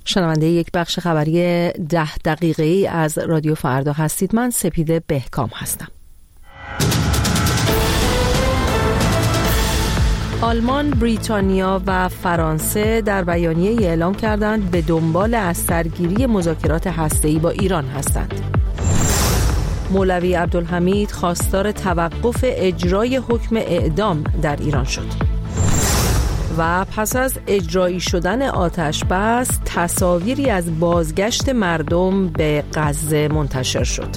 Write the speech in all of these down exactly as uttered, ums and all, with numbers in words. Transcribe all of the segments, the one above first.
شنونده یک بخش خبری ده دقیقه ای از رادیو فردا هستید. من سپیده بهکام هستم. آلمان، بریتانیا و فرانسه در بیانیه‌ای اعلام کردند به دنبال از سرگیری مذاکرات هسته‌ای با ایران هستند. مولوی عبدالحمید خواستار توقف اجرای حکم اعدام در ایران شد. و پس از اجرایی شدن آتش بس تصاویری از بازگشت مردم به غزه منتشر شد.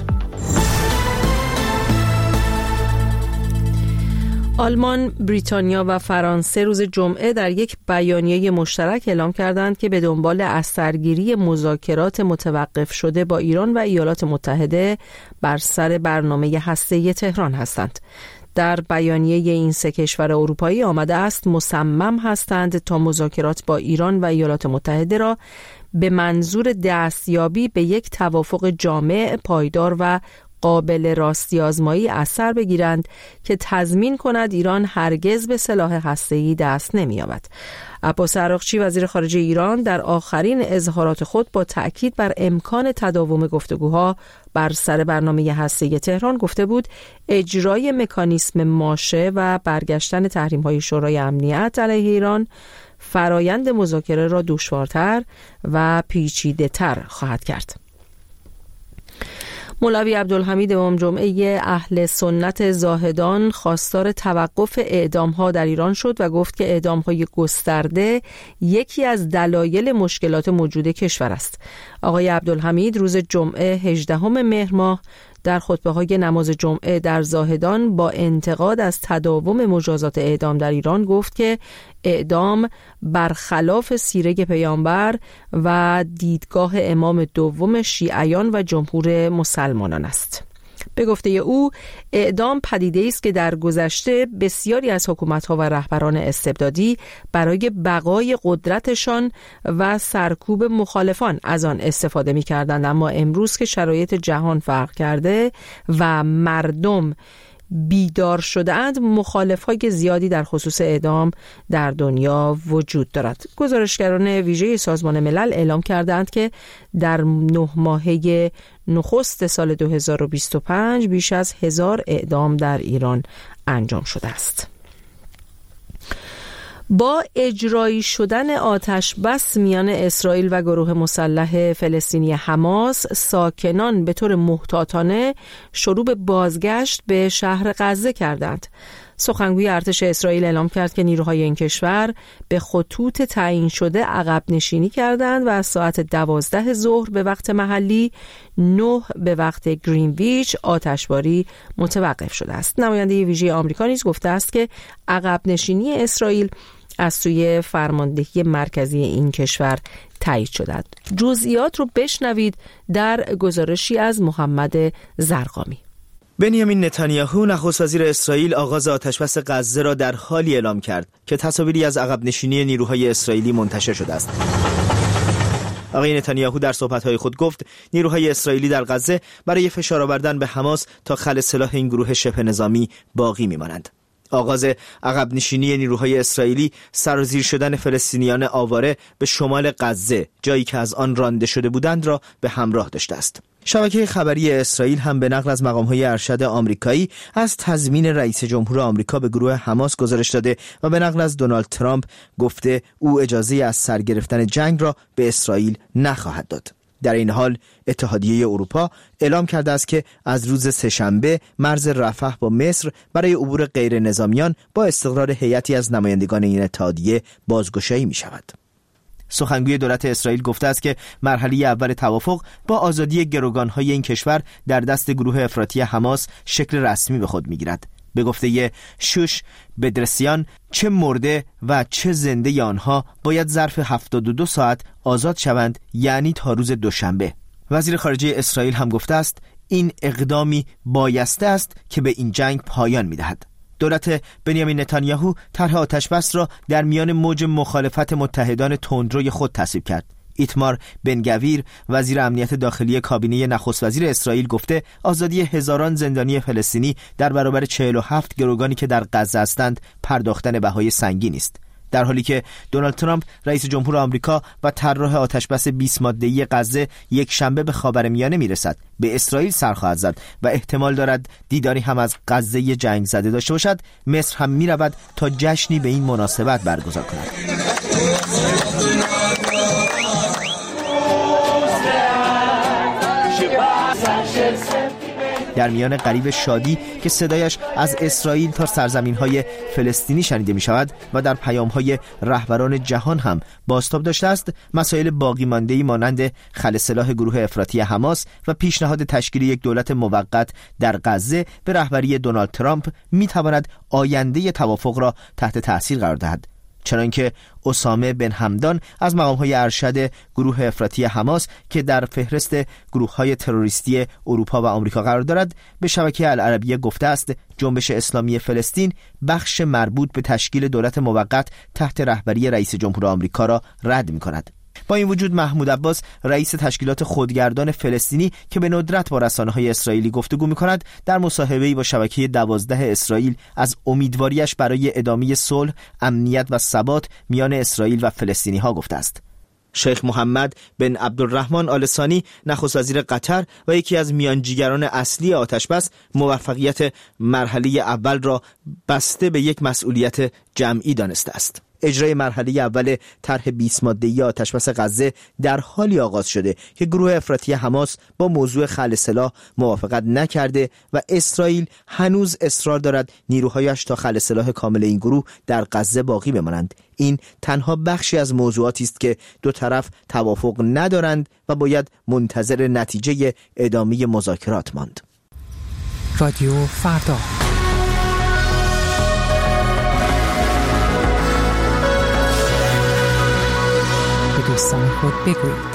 آلمان، بریتانیا و فرانسه روز جمعه در یک بیانیه مشترک اعلام کردند که به دنبال از سرگیری مذاکرات متوقف شده با ایران و ایالات متحده بر سر برنامه هسته‌ای تهران هستند. در بیانیه این سه کشور اروپایی آمده است مصمم هستند تا مذاکرات با ایران و ایالات متحده را به منظور دستیابی به یک توافق جامع، پایدار و قابل راستی آزمایی از سر بگیرند که تضمین کند ایران هرگز به سلاح هسته‌ای دست نمی‌یابد. عباس عراقچی وزیر خارجه ایران در آخرین اظهارات خود با تأکید بر امکان تداوم گفتگوها بر سر برنامه هسته‌ای تهران گفته بود اجرای مکانیسم ماشه و برگشتن تحریم‌های شورای امنیت علیه ایران فرایند مذاکره را دشوارتر و پیچیده‌تر خواهد کرد. مولوی عبدالحمید امام جمعه اهل سنت زاهدان خواستار توقف اعدام‌ها در ایران شد و گفت که اعدام‌های گسترده یکی از دلایل مشکلات موجود کشور است. آقای عبدالحمید روز جمعه هجدهم مهر ماه در خطبه‌های نماز جمعه در زاهدان با انتقاد از تداوم مجازات اعدام در ایران گفت که اعدام برخلاف سیره پیامبر و دیدگاه امام دوم شیعیان و جمهور مسلمانان است. به گفته او اعدام پدیده‌ای است که در گذشته بسیاری از حکومت‌ها و رهبران استبدادی برای بقای قدرتشان و سرکوب مخالفان از آن استفاده می‌کردند، اما امروز که شرایط جهان فرق کرده و مردم بیدار شده‌اند مخالف‌های زیادی در خصوص اعدام در دنیا وجود دارد. گزارشگران ویژه سازمان ملل اعلام کردند که در نه ماهه نخست سال دو هزار و بیست و پنج بیش از هزار اعدام در ایران انجام شده است. با اجرایی شدن آتش بس میان اسرائیل و گروه مسلح فلسطینی حماس، ساکنان به طور محتاطانه شروع به بازگشت به شهر غزه کردند. سخنگوی ارتش اسرائیل اعلام کرد که نیروهای این کشور به خطوط تعیین شده عقب نشینی کردند و از ساعت دوازده ظهر به وقت محلی، نه به وقت گرینویچ آتشباری متوقف شده است. نماینده ویژه آمریکا نیز گفته است که عقب نشینی اسرائیل از سوی فرماندهی مرکزی این کشور تایید شده. جزئیات رو بشنوید در گزارشی از محمد زرقامی. بنیامین نتانیاهو نخست وزیر اسرائیل آغاز آتشبس غزه را در حالی اعلام کرد که تصاویری از عقب نشینی نیروهای اسرائیلی منتشر شده است. آقای نتانیاهو در صحبت‌های خود گفت نیروهای اسرائیلی در غزه برای فشار آوردن به حماس تا خل سلاح این گروه شبه نظامی باقی می‌مانند. آغاز عقب نشینی نیروهای اسرائیلی سرازیر شدن فلسطینیان آواره به شمال غزه، جایی که از آن رانده شده بودند، را به همراه داشته است. شبکه خبری اسرائیل هم به نقل از مقام‌های ارشد آمریکایی از تضمین رئیس جمهور آمریکا به گروه حماس گزارش داده و به نقل از دونالد ترامپ گفته او اجازه از سر گرفتن جنگ را به اسرائیل نخواهد داد. در این حال اتحادیه اروپا اعلام کرده است که از روز سه‌شنبه مرز رفح با مصر برای عبور غیر نظامیان با استقرار هیئتی از نمایندگان این اتحادیه بازگشایی می شود. سخنگوی دولت اسرائیل گفته است که مرحله اول توافق با آزادی گروگان‌های این کشور در دست گروه افراطی حماس شکل رسمی به خود می‌گیرد. به گفته شوش بدرسیان، چه مرده و چه زنده آنها باید ظرف هفتاد و دو ساعت آزاد شوند، یعنی تا روز دوشنبه. وزیر خارجه اسرائیل هم گفته است این اقدامی بایسته است که به این جنگ پایان می‌دهد. دولت بنیامین نتانیاهو طرح آتشبس را در میان موج مخالفت متحدان تندروی خود تصویب کرد. ایتمار بن-گویر وزیر امنیت داخلی کابینه نخست وزیر اسرائیل گفته آزادی هزاران زندانی فلسطینی در برابر چهل و هفت گروگانی که در غزه هستند پرداختن بهای سنگینی است. در حالی که دونالد ترامپ رئیس جمهور آمریکا و طراح آتشبس بیست ماده‌ای غزه یک شنبه به خاورمیانه میرسد، به اسرائیل سر خواهد زد و احتمال دارد دیداری هم از غزه جنگ زده داشته باشد، مصر هم میرود تا جشنی به این مناسبت برگزار کند. در میان قریب شادی که صدایش از اسرائیل تا سرزمین‌های فلسطینی شنیده می‌شود و در پیام‌های رهبران جهان هم بازتاب داشته است، مسائل باقی مانده‌ای مانند خلع سلاح گروه افراطی حماس و پیشنهاد تشکیل یک دولت موقت در غزه به رهبری دونالد ترامپ می‌تواند آینده توافق را تحت تأثیر قرار دهد. چنانکه اسامه بن همدان از مقام‌های ارشد گروه افراطی حماس که در فهرست گروه‌های تروریستی اروپا و آمریکا قرار دارد، به شبکه العربیه گفته است جنبش اسلامی فلسطین بخش مربوط به تشکیل دولت موقت تحت رهبری رئیس جمهور آمریکا را رد می‌کند. با این وجود محمود عباس رئیس تشکیلات خودگردان فلسطینی که به ندرت با رسانه‌های اسرائیلی گفتگو می‌کند، در مصاحبه‌ای با شبکه دوازده اسرائیل از امیدواریش برای ادامه صلح، امنیت و ثبات میان اسرائیل و فلسطینی‌ها گفته است. شیخ محمد بن عبدالرحمن آل ثانی نخست وزیر قطر و یکی از میانجیگران اصلی آتشبس مرفقیت مرحله اول را بسته به یک مسئولیت جمعی دانسته است. اجرای مرحله اول طرح بیست ماده‌ای آتشبس غزه در حالی آغاز شده که گروه افراطی حماس با موضوع خلع سلاح موافقت نکرده و اسرائیل هنوز اصرار دارد نیروهایش تا خلع سلاح کامل این گروه در غزه باقی بمانند. این تنها بخشی از موضوعاتی است که دو طرف توافق ندارند و باید منتظر نتیجه ادامه مذاکرات ماند. رادیو فردا. دوستان خود بگویید.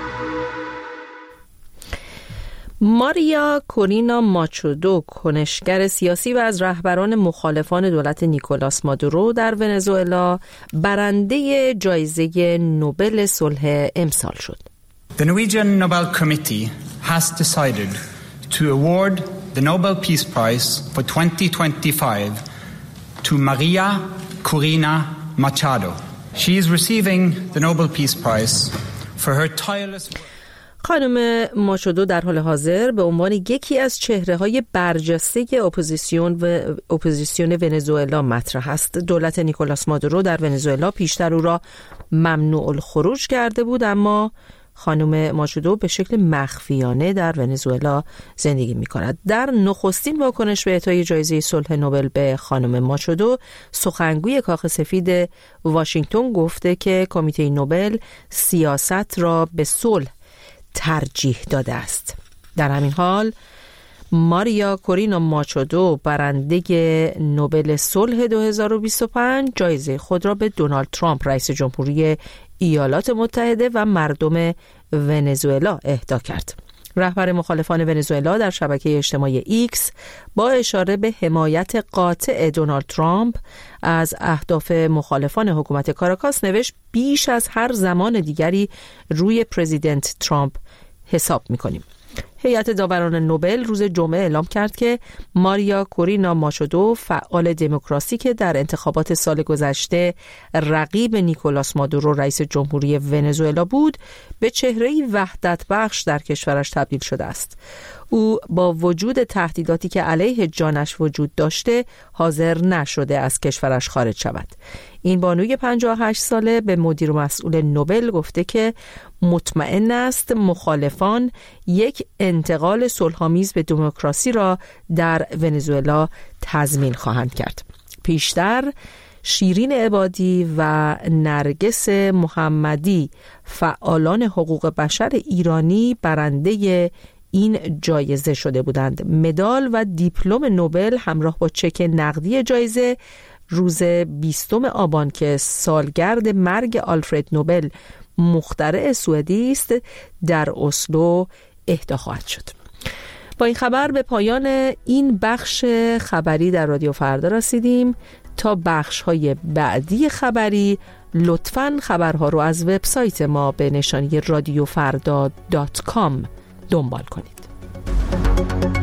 ماریا کورینا ماچودو، کنشگر سیاسی و از رهبران مخالفان دولت نیکولاس مادورو در ونزوئلا، برنده جایزه نوبل صلح امسال شد. The Norwegian Nobel Committee has decided to award the Nobel Peace Prize for twenty twenty-five to Maria Corina Machado. She is receiving the Nobel Peace Prize for her tireless work. خانم ماچودو در حال حاضر به عنوان یکی از چهره‌های برجسته اپوزیسیون و اپوزیسیون ونزوئلا مطرح است. دولت نیکولاس مادورو در ونزوئلا پیشتر او را ممنوع الخروج کرده بود، اما خانم ماچودو به شکل مخفیانه در ونزوئلا زندگی می‌کند. در نخستین واکنش به اعطای جایزه صلح نوبل به خانم ماچودو، سخنگوی کاخ سفید واشنگتن گفته که کمیته نوبل سیاست را به صلح ترجیح داده است. در همین حال ماریا کورینا ماچودو، برنده نوبل صلح دو هزار و بیست و پنج، جایزه خود را به دونالد ترامپ رئیس جمهوری ایالات متحده و مردم ونزوئلا اهدا کرد. رهبر مخالفان ونزوئلا در شبکه اجتماعی ایکس با اشاره به حمایت قاطع دونالد ترامپ از اهداف مخالفان حکومت کاراکاس نوشت: بیش از هر زمان دیگری روی پرزیدنت ترامپ حساب می‌کنیم. هیئت داوران نوبل روز جمعه اعلام کرد که ماریا کورینا ماچودو، فعال دموکراسی که در انتخابات سال گذشته رقیب نیکولاس مادورو رئیس جمهوری ونزوئلا بود، به چهره‌ای وحدت بخش در کشورش تبدیل شده است. او با وجود تهدیداتی که علیه جانش وجود داشته، حاضر نشده از کشورش خارج شود. این بانوی پنجاه و هشت ساله به مدیر مسئول نوبل گفته که مطمئن است مخالفان یک انتقال صلح‌آمیز به دموکراسی را در ونزوئلا تضمین خواهند کرد. پیشتر شیرین عبادی و نرگس محمدی، فعالان حقوق بشر ایرانی، برنده این جایزه شده بودند. مدال و دیپلم نوبل همراه با چک نقدی جایزه روز بیستم آبان که سالگرد مرگ آلفرد نوبل، مخترع سوئدی است، در اسلو اهدا خواهد شد. با این خبر به پایان این بخش خبری در رادیو فردا رسیدیم. تا بخش‌های بعدی خبری لطفاً خبرها رو از وبسایت ما به نشانی رادیو فردا دات کام دنبال کنید.